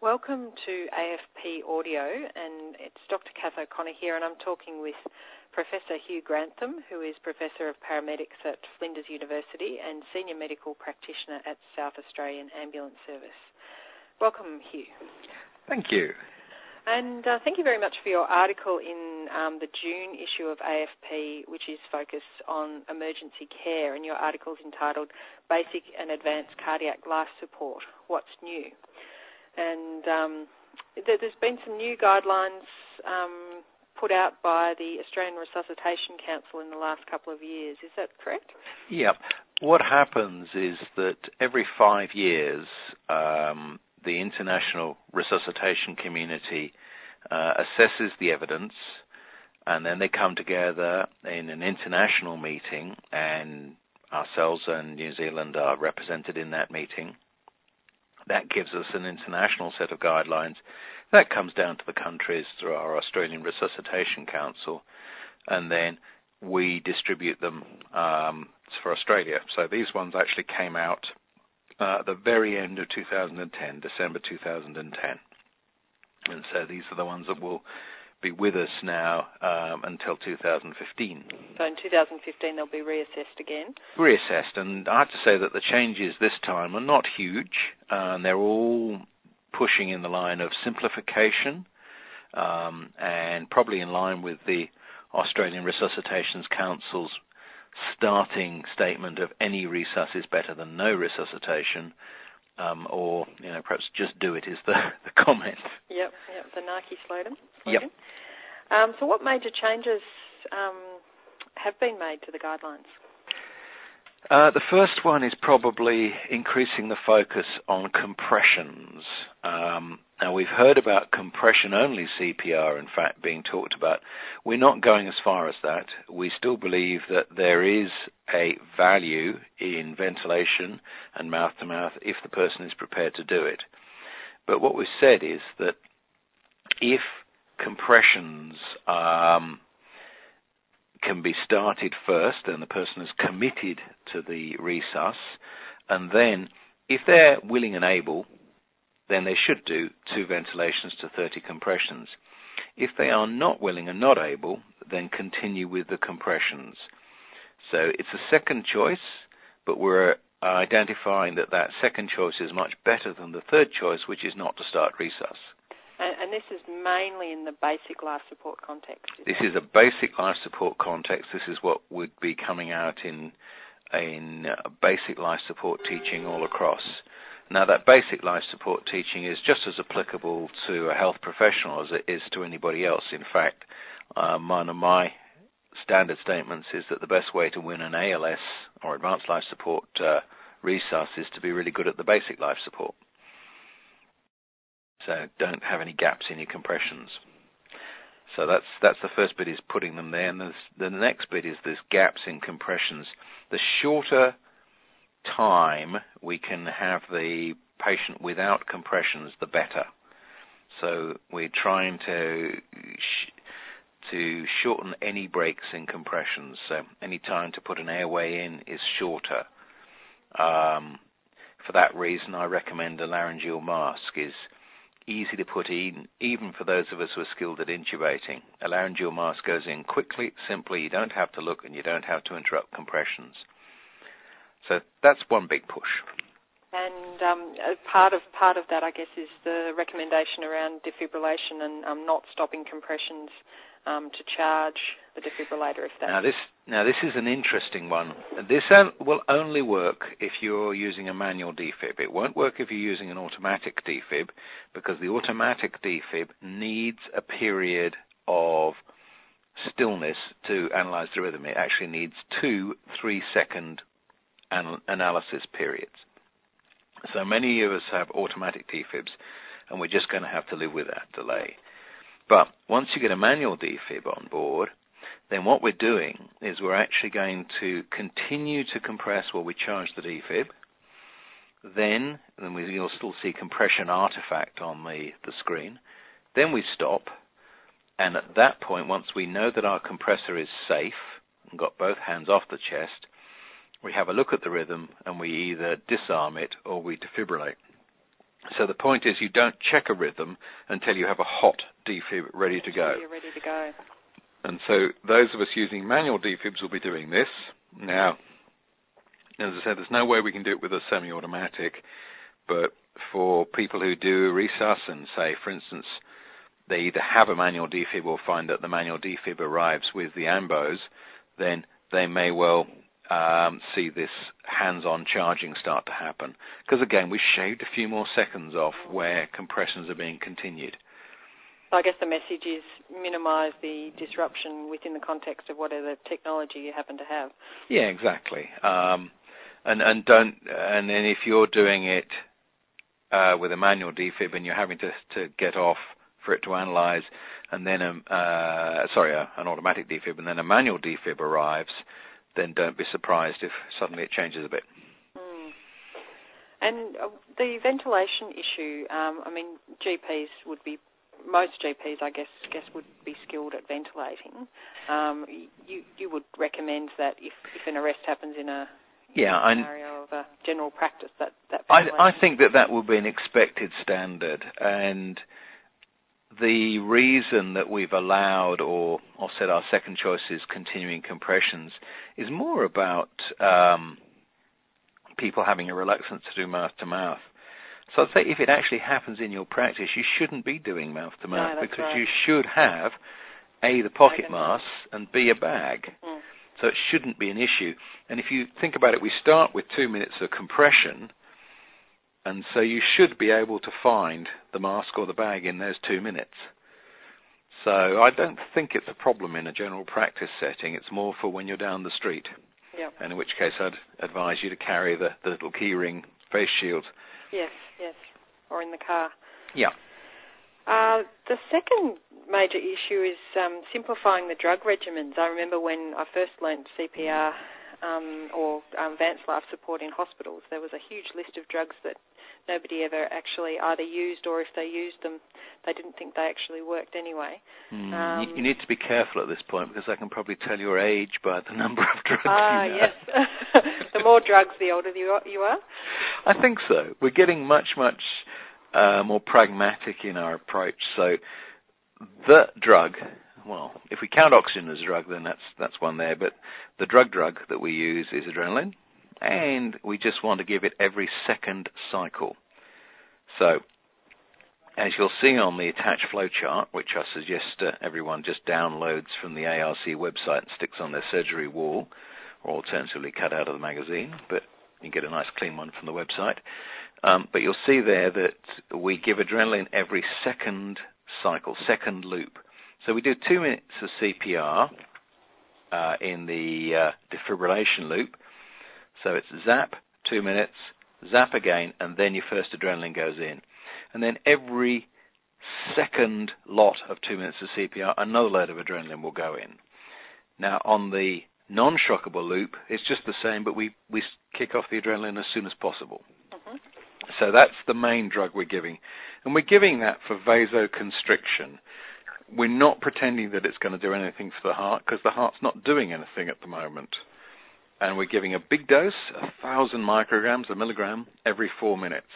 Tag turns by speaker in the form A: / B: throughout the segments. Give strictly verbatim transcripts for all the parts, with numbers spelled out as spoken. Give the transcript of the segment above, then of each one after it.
A: Welcome to A F P Audio, and it's Doctor Kath O'Connor here, and I'm talking with Professor Hugh Grantham, who is Professor of Paramedics at Flinders University and Senior Medical Practitioner at South Australian Ambulance Service. Welcome, Hugh.
B: Thank you.
A: And uh, thank you very much for your article in um, the June issue of A F P, which is focused on emergency care, and your article is entitled Basic and Advanced Cardiac Life Support, What's New? And um, there's been some new guidelines um, put out by the Australian Resuscitation Council in the last couple of years. Is that correct?
B: Yeah. What happens is that every five years, um, the international resuscitation community uh, assesses the evidence, and then they come together in an international meeting, and ourselves and New Zealand are represented in that meeting. That gives us an international set of guidelines. That comes down to the countries through our Australian Resuscitation Council, and then we distribute them um, for Australia. So these ones actually came out uh, at the very end of two thousand ten, December two thousand ten. And so these are the ones that will be with us now um, until two thousand fifteen.
A: So in two thousand fifteen they'll be reassessed again?
B: Reassessed, and I have to say that the changes this time are not huge, uh, and they're all pushing in the line of simplification, um, and probably in line with the Australian Resuscitation Council's starting statement of any resus is better than no resuscitation, um, or you know perhaps just do it is the, the comment.
A: Yep, yep, the Nike slogan.
B: Yep.
A: Um, so what major changes um, have been made to the guidelines?
B: Uh, the first one is probably increasing the focus on compressions. Um, now, we've heard about compression-only C P R, in fact, being talked about. We're not going as far as that. We still believe that there is a value in ventilation and mouth-to-mouth if the person is prepared to do it. But what we've said is that if compressions um, can be started first, and the person is committed to the resus, and then if they're willing and able, then they should do two ventilations to thirty compressions. If they are not willing and not able, then continue with the compressions. So it's a second choice, but we're identifying that that second choice is much better than the third choice, which is not to start resus.
A: And, and this is mainly in the basic life support context?
B: This is a basic life support context. This is what would be coming out in, in uh, basic life support teaching all across. Now, that basic life support teaching is just as applicable to a health professional as it is to anybody else. In fact, uh, one of my standard statements is that the best way to win an A L S or advanced life support uh, resus is to be really good at the basic life support. So don't have any gaps in your compressions. So that's that's the first bit, is putting them there. And the next bit is there's gaps in compressions. The shorter time we can have the patient without compressions, the better. So we're trying to sh- to shorten any breaks in compressions. So any time to put an airway in is shorter. Um, for that reason, I recommend a laryngeal mask. Is easy to put in, even for those of us who are skilled at intubating. A laryngeal mask goes in quickly, simply. You don't have to look, and you don't have to interrupt compressions. So that's one big push. And
A: um, part of part of that, I guess, is the recommendation around defibrillation and um, not stopping compressions um, to charge the defibrillator. If that
B: now this now this is an interesting one. This will only work if you're using a manual defib. It won't work if you're using an automatic defib, because the automatic defib needs a period of stillness to analyze the rhythm. It actually needs two three-second an- analysis periods. So many of us have automatic defibs, and we're just going to have to live with that delay. But once you get a manual defib on board, then what we're doing is we're actually going to continue to compress while we charge the defib. Then, then we, you'll still see compression artifact on the, the screen. Then we stop, and at that point, once we know that our compressor is safe and got both hands off the chest, we have a look at the rhythm, and we either disarm it or we defibrillate. So the point is you don't check a rhythm until you have a hot defib ready to go.
A: You're ready to go.
B: And so those of us using manual defibs will be doing this. Now, as I said, there's no way we can do it with a semi-automatic, but for people who do resus and say, for instance, they either have a manual defib or find that the manual defib arrives with the AMBOs, then they may well um, see this hands-on charging start to happen. Because again, we've shaved a few more seconds off where compressions are being continued.
A: So I guess the message is minimise the disruption within the context of whatever technology you happen to have.
B: Yeah, exactly. Um, and and don't and then if you're doing it uh, with a manual defib and you're having to to get off for it to analyse, and then a uh, sorry a, an automatic defib and then a manual defib arrives, then don't be surprised if suddenly it changes a bit.
A: Mm. And uh, the ventilation issue. Um, I mean, G Ps would be. Most G Ps, I guess, guess would be skilled at ventilating. Um, you you would recommend that if, if an arrest happens in a
B: yeah,
A: in a scenario of a general practice, that that
B: ventilation. I, I think that that will be an expected standard, and the reason that we've allowed or or said our second choice is continuing compressions is more about um, people having a reluctance to do mouth to mouth. So I'd say if it actually happens in your practice, you shouldn't be doing mouth-to-mouth
A: no,
B: because
A: right.
B: you should have, A, the pocket masks, and B, a bag.
A: Mm.
B: So it shouldn't be an issue. And if you think about it, we start with two minutes of compression, and so you should be able to find the mask or the bag in those two minutes. So I don't think it's a problem in a general practice setting. It's more for when you're down the street.
A: Yep.
B: And in which case I'd advise you to carry the, the little keyring face shield.
A: Yes, yes, or in the car.
B: Yeah.
A: Uh, the second major issue is um, simplifying the drug regimens. I remember when I first learnt C P R um, or um, advanced life support in hospitals, there was a huge list of drugs that nobody ever actually either used, or if they used them, they didn't think they actually worked anyway.
B: Mm,
A: um,
B: you, you need to be careful at this point because I can probably tell your age by the number of drugs
A: Ah,
B: you know.
A: yes. The more drugs, the older you are. You are.
B: I think so. We're getting much, much uh, more pragmatic in our approach. So the drug, well, if we count oxygen as a drug, then that's that's one there. But the drug drug that we use is adrenaline, and we just want to give it every second cycle. So as you'll see on the attached flowchart, which I suggest uh, everyone just downloads from the A R C website and sticks on their surgery wall, or alternatively cut out of the magazine, but you get a nice clean one from the website. Um, but you'll see there that we give adrenaline every second cycle, second loop. So we do two minutes of C P R uh, in the uh, defibrillation loop. So it's zap, two minutes, zap again, and then your first adrenaline goes in. And then every second lot of two minutes of C P R, another load of adrenaline will go in. Now, on the non-shockable loop, it's just the same, but we, we kick off the adrenaline as soon as possible.
A: Mm-hmm.
B: So that's the main drug we're giving. And we're giving that for vasoconstriction. We're not pretending that it's going to do anything for the heart, because the heart's not doing anything at the moment. And we're giving a big dose, a thousand micrograms, a milligram, every four minutes.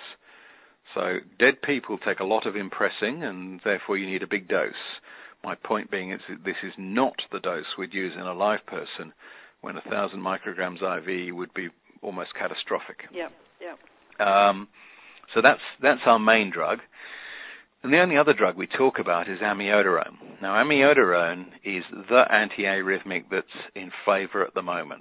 B: So dead people take a lot of impressing, and therefore you need a big dose. My point being is that this is not the dose we'd use in a live person, when a thousand micrograms I V would be almost catastrophic.
A: Yep, yep.
B: Um, so that's that's our main drug. And the only other drug we talk about is amiodarone. Now, amiodarone is the antiarrhythmic that's in favor at the moment.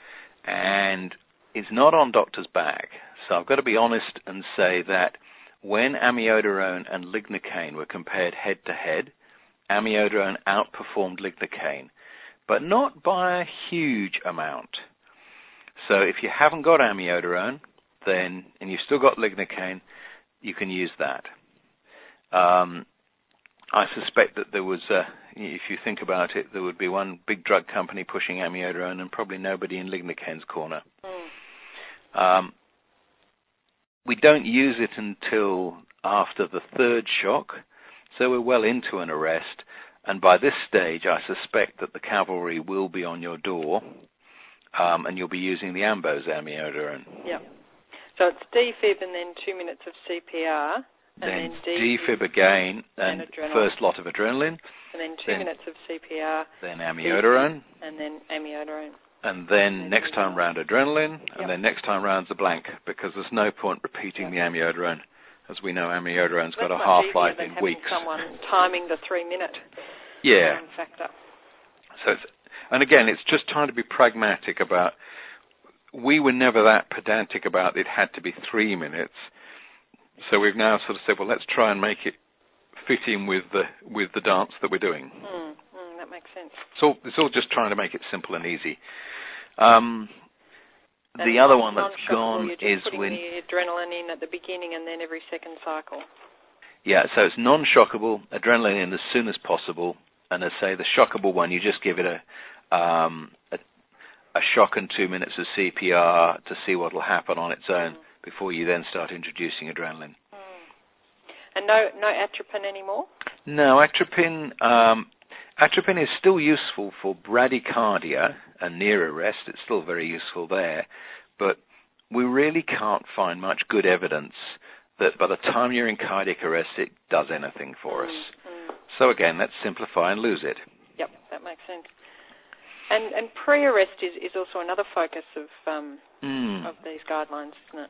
B: And it's not on doctor's bag. So I've got to be honest and say that when amiodarone and lignocaine were compared head-to-head, amiodarone outperformed lignocaine, but not by a huge amount. So if you haven't got amiodarone, then, and you've still got lignocaine, you can use that. Um, I suspect that there was, uh, if you think about it, there would be one big drug company pushing amiodarone and probably nobody in lignocaine's corner. Mm. Um, we don't use it until after the third shock, so we're well into an arrest, and by this stage I suspect that the cavalry will be on your door, um, and you'll be using the AMBO's amiodarone.
A: Yeah. So it's defib and then two minutes of C P R. And
B: then,
A: then
B: defib again, and,
A: and
B: first lot of adrenaline.
A: And then two then, minutes of C P R.
B: Then amiodarone.
A: And then amiodarone.
B: And then and next time round adrenaline,
A: yep.
B: and then next time round's a blank, because there's no point repeating yep. the amiodarone. As we know, amiodarone's
A: got
B: a half-life in weeks.
A: Someone timing the three-minute
B: yeah.
A: um, factor.
B: So, it's, and again, it's just trying to be pragmatic about. We were never that pedantic about it had to be three minutes. So we've now sort of said, well, let's try and make it fit in with the with the dance that we're doing.
A: Mm, mm, that makes sense.
B: It's all, it's all just trying to make it simple and easy. Um,
A: and
B: the other one that's gone
A: you're just
B: is
A: putting
B: when
A: the adrenaline in at the beginning and then every second cycle.
B: Yeah, so it's non-shockable, adrenaline in as soon as possible, and as I say, the shockable one, you just give it a, um, a, a shock and two minutes of C P R to see what will happen on its own mm. before you then start introducing adrenaline.
A: Mm. And no, no atropine anymore?
B: No, atropine. Um, atropine is still useful for bradycardia and near arrest. It's still very useful there, but we really can't find much good evidence that by the time you're in cardiac arrest, it does anything for us.
A: Mm, mm.
B: So again, let's simplify and lose it.
A: Yep, that makes sense. And, and pre-arrest is, is also another focus of um, mm. of these guidelines, isn't it?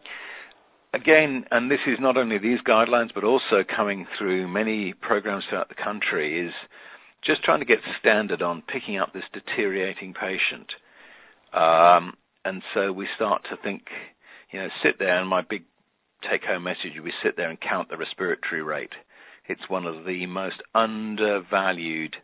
B: Again, and this is not only these guidelines, but also coming through many programs throughout the country, is just trying to get standard on picking up this deteriorating patient. Um, and so we start to think, you know, sit there, and my big take-home message, we sit there and count the respiratory rate. It's one of the most undervalued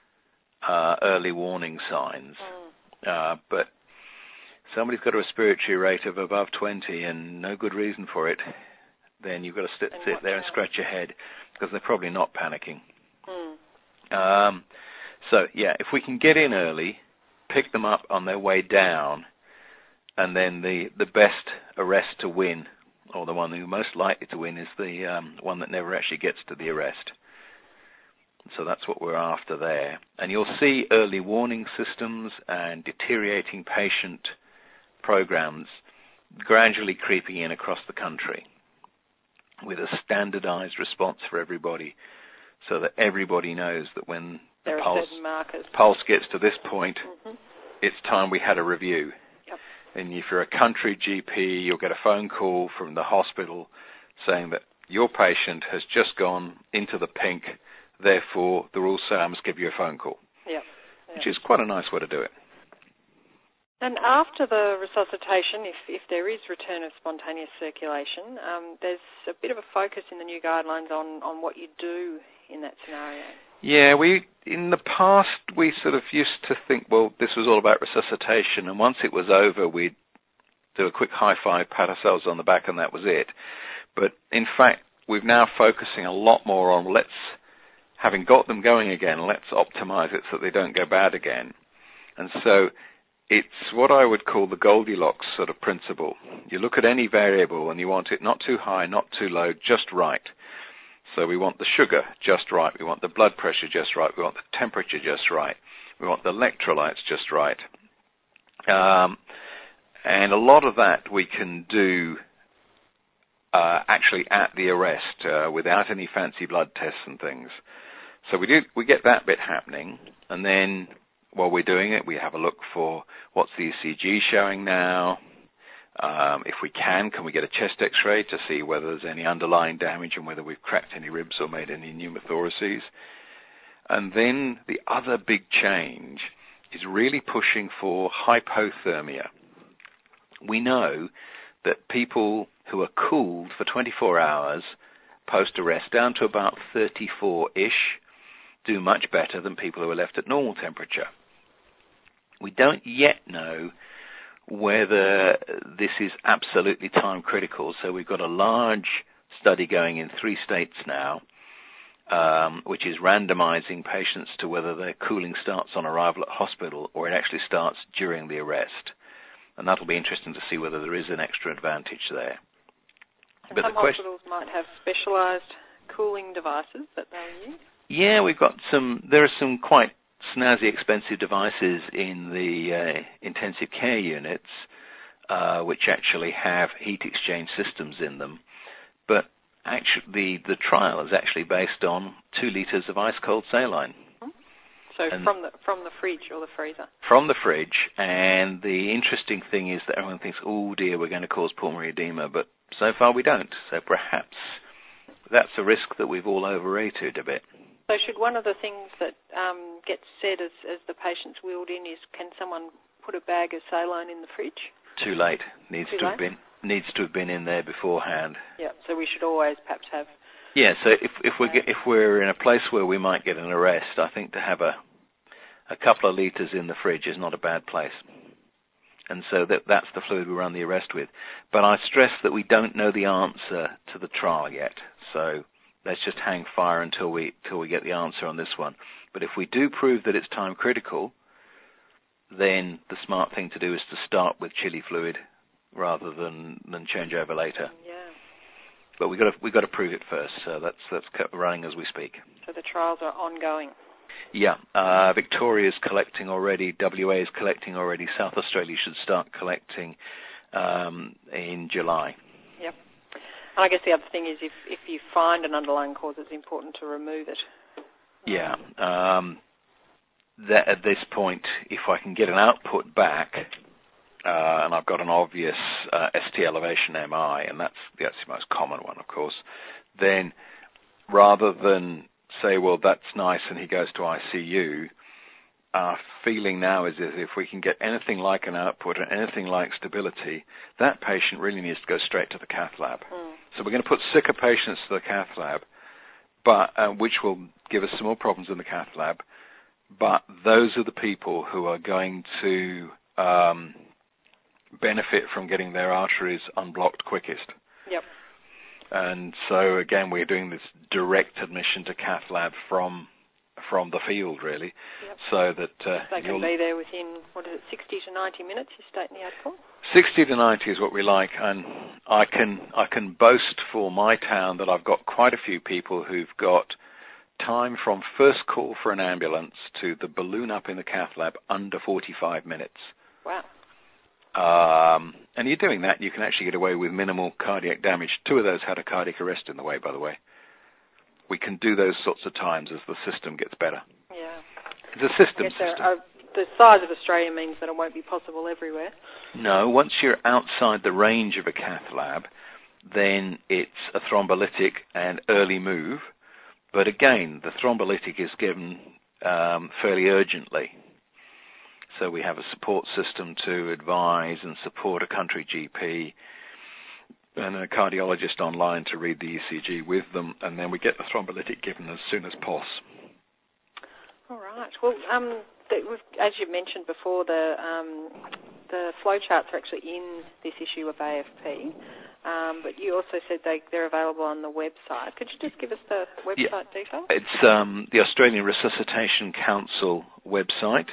B: uh, early warning signs. Mm. Uh, but somebody's got a respiratory rate of above twenty and no good reason for it, then you've got to sit, sit there and scratch your head, because they're probably not panicking. Mm. Um, so, yeah, if we can get in early, pick them up on their way down, and then the, the best arrest to win, or the one who's most likely to win, is the um, one that never actually gets to the arrest. So that's what we're after there. And you'll see early warning systems and deteriorating patient programs gradually creeping in across the country with a standardized response for everybody, so that everybody knows that when
A: there
B: the pulse,
A: markers.
B: pulse gets to this point,
A: mm-hmm.
B: it's time we had a review.
A: Yep.
B: And if you're a country G P, you'll get a phone call from the hospital saying that your patient has just gone into the pink, therefore the rules say I must give you a phone call.
A: Yep. Yep.
B: Which is quite a nice way to do it.
A: And after the resuscitation, if, if there is return of spontaneous circulation, um, there's a bit of a focus in the new guidelines on, on what you do in that scenario. Yeah,
B: we in the past we sort of used to think, well, this was all about resuscitation, and once it was over, we'd do a quick high five, pat ourselves on the back, and that was it. But in fact, we're now focusing a lot more on let's, having got them going again, let's optimize it so they don't go bad again. And so it's what I would call the Goldilocks sort of principle. You look at any variable and you want it not too high, not too low, just right. So we want the sugar just right. We want the blood pressure just right. We want the temperature just right. We want the electrolytes just right. Um, and a lot of that we can do uh, actually at the arrest uh, without any fancy blood tests and things. So we do we get that bit happening, and then while we're doing it, we have a look for what's the E C G showing now. Um, if we can, can we get a chest X-ray to see whether there's any underlying damage and whether we've cracked any ribs or made any pneumothoraces. And then the other big change is really pushing for hypothermia. We know that people who are cooled for twenty-four hours post-arrest down to about thirty-four-ish do much better than people who are left at normal temperature. We don't yet know whether this is absolutely time critical. So we've got a large study going in three states now, um, which is randomizing patients to whether their cooling starts on arrival at hospital or it actually starts during the arrest. And that'll be interesting to see whether there is an extra advantage there.
A: And
B: but
A: some
B: the question,
A: hospitals might have specialized cooling devices that they'll use?
B: Yeah, we've got some, there are some quite snazzy, expensive devices in the uh, intensive care units. uh, which actually have heat exchange systems in them. But actually, the, the trial is actually based on two litres of ice-cold saline.
A: So and from the from the fridge or the freezer?
B: From the fridge. And the interesting thing is that everyone thinks, oh dear, we're going to cause pulmonary edema, but so far we don't. So perhaps that's a risk that we've all overrated a bit.
A: So should one of the things that um, gets said as, as the patient's wheeled in is, can someone put a bag of saline in the fridge?
B: Too late. Needs
A: Too
B: to
A: late?
B: have been needs to have been in there beforehand.
A: Yeah. So we should always perhaps have.
B: Yeah. So if if we if we're in a place where we might get an arrest, I think to have a a couple of litres in the fridge is not a bad place. And so that that's the fluid we run the arrest with. But I stress that we don't know the answer to the trial yet. So let's just hang fire until we until we get the answer on this one. But if we do prove that it's time critical, then the smart thing to do is to start with chili fluid rather than, than change over later.
A: Yeah.
B: But we've got to we've got to prove it first. So that's that's running as we speak.
A: So the trials are ongoing.
B: Yeah, uh, Victoria's collecting already, W A is collecting already, South Australia should start collecting um, in July.
A: Yep. And I guess the other thing is if, if you find an underlying cause, it's important to remove it.
B: Yeah. Um, that at this point, if I can get an output back, uh, and I've got an obvious uh, S T elevation M I, and that's, that's the most common one, of course, then rather than say, well, that's nice, and he goes to I C U, our feeling now is that if we can get anything like an output and anything like stability, that patient really needs to go straight to the cath lab. Mm. So we're going to put sicker patients to the cath lab, but uh, which will give us some more problems in the cath lab, but those are the people who are going to um, benefit from getting their arteries unblocked quickest.
A: Yep.
B: And so, again, we're doing this direct admission to cath lab from from the field, really,
A: yep.
B: so that... Uh,
A: they can be there within, what is it, sixty to ninety minutes, you state in the article?
B: sixty to ninety is what we like, and I can I can boast for my town that I've got quite a few people who've got time from first call for an ambulance to the balloon up in the cath lab under forty-five minutes.
A: Wow.
B: Um, and you're doing that, you can actually get away with minimal cardiac damage. Two of those had a cardiac arrest in the way, by the way. We can do those sorts of times as the system gets better.
A: Yeah.
B: It's a system
A: yes,
B: system.
A: Are, the size of Australia means that it won't be possible everywhere.
B: No, once you're outside the range of a cath lab, then it's a thrombolytic and early move. But again, the thrombolytic is given um, fairly urgently. So we have a support system to advise and support a country G P and a cardiologist online to read the E C G with them, and then we get the thrombolytic given as soon as possible.
A: All right. Well, um, the, as you mentioned before, the um, the flowcharts are actually in this issue of A F P, um, but you also said they, they're available on the website. Could you just give us the website
B: yeah.
A: details?
B: It's um, the Australian Resuscitation Council website,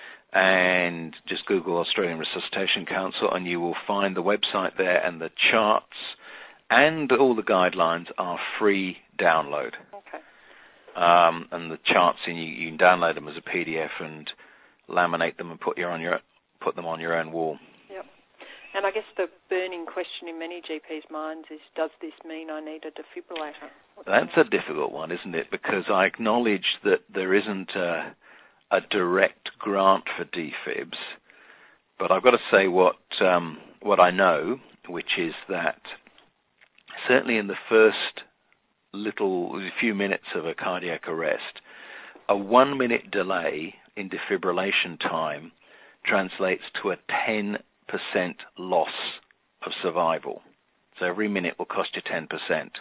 B: and just Google Australian Resuscitation Council and you will find the website there, and the charts and all the guidelines are free download.
A: Okay.
B: Um, and the charts, you, you can download them as a P D F and laminate them and put, your on your, put them on your own wall.
A: Yep. And I guess the burning question in many G Ps' minds is, does this mean I need a defibrillator?
B: That's a difficult one, isn't it? Because I acknowledge that there isn't a, a direct grant for defibs, but I've got to say what um, what I know, which is that certainly in the first little few minutes of a cardiac arrest, a one-minute delay in defibrillation time translates to a ten percent loss of survival. So every minute will cost you ten percent.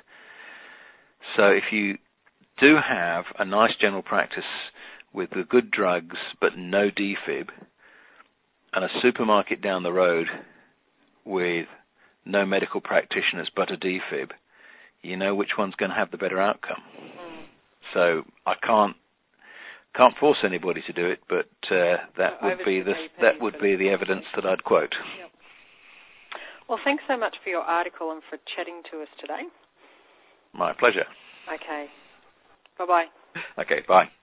B: So if you do have a nice general practice with the good drugs but no defib, and a supermarket down the road with no medical practitioners but a defib, you know which one's going to have the better outcome. Mm. So I can't can't force anybody to do it, but uh, that
A: so
B: would be the that would be the evidence that I'd quote.
A: Yep. Well, thanks so much for your article and for chatting to us today.
B: My pleasure.
A: Okay. Bye-bye.
B: Okay, bye.